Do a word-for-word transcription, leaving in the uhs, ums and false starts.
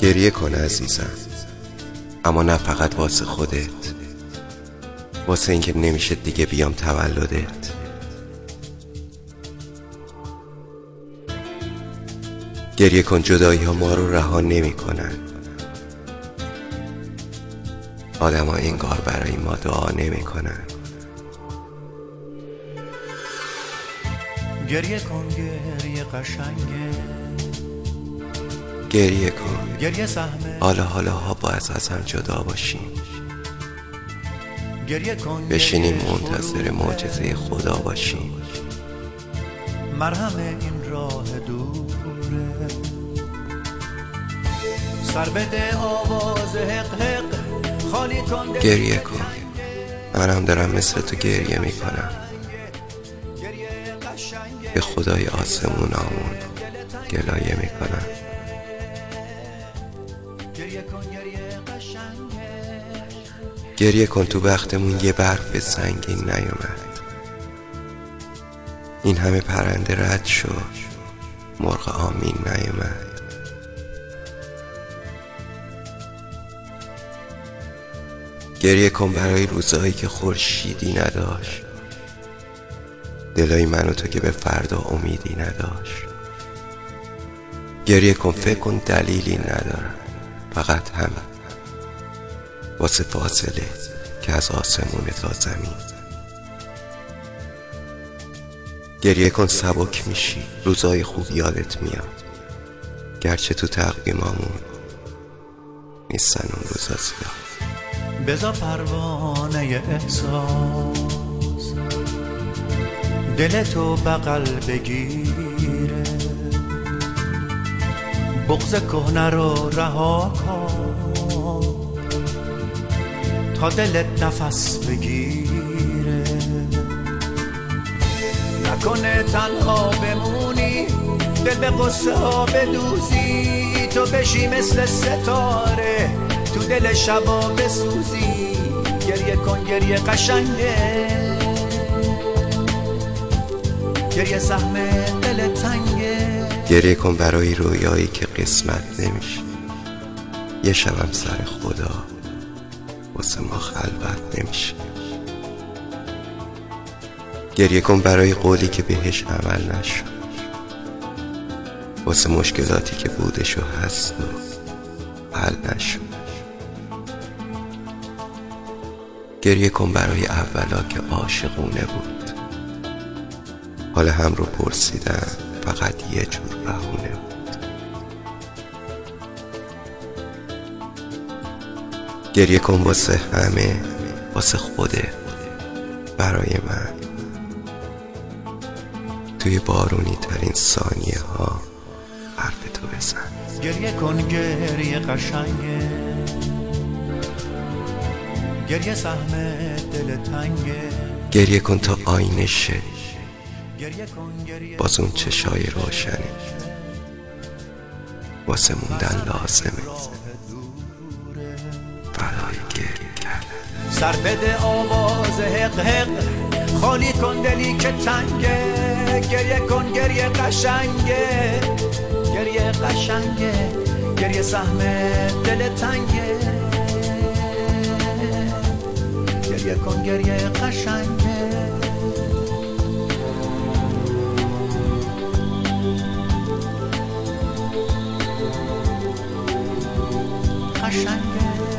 گریه کن عزیزم، اما نه فقط واسه خودت، واسه اینکه نمیشه دیگه بیام تولدت. گریه کن، جدایی ها ما رو رها نمی کنن. آدم ها انگار برای ما دعا نمی کنن. گریه کن گریه قشنگه، گریه کن، گریه سهمه، حالا حالا ها باید از هم جدا باشیم. گریه کن بشینیم منتظر معجزه خدا باشیم. مرهم این راه دوره، سر بده آواز حق حق، خالی کن. گریه کن، منم دارم مثل تو گریه میکنم. به خدای آسمون آمون گلایه میکنم. گریه کن، تو بختمون یه برف سنگین نیومد. این همه پرنده رد شد، مرغ آمین نیومد. گریه کن برای روزهایی که خورشیدی نداشت، دلای من و تو که به فردا امیدی نداشت. گریه کن، فکر کن دلیلی ندارم، فقط همین، واسه فاصله که از آسمون تا زمین. گریه کن، سبک میشی، روزای خوب یادت میاد، گرچه تو تقویمامون نیستن اون روزا زیاد. بذار پروانه احساس دلتو بغل بگیره، بغض کهنه رو رها کن تا دلت نفس بگیره. نکنه تنها بمونی، دل به قصه ها بدوزی، تو بشی مثل ستاره تو دل شبا بسوزی. گریه کن گریه قشنگه، گریه سهمه دل تنگه. گریه کن برای رویایی که قسمت نمیشه، یه شبم سر خدا واسه ما خلوت نمیشه. گریه کن برای قولی که بهش عمل نشد، واسه مشکلاتی که بودش و هست و حل نشد. گریه کن برای اولا که عاشقونه بود، حال هم رو پرسیدن فقط یه جور بهونه بود. گریه کن واسه همه، واسه خوده، برای من، توی بارونی ترین ثانیه ها حرف تو بزن. گریه کن گریه قشنگه، گریه سهمه دل تنگه. گریه کن تا آینه شه، گریه کن گریه باز اون چشای روشنه واسه موندن لازمه، برای گریه کردن. سر بده آواز حق حق، خالی کن دلی که تنگه. گریه کن گریه قشنگه، گریه قشنگه، گریه سهمه دل تنگه. گریه کن گریه قشنگه، قشنگه.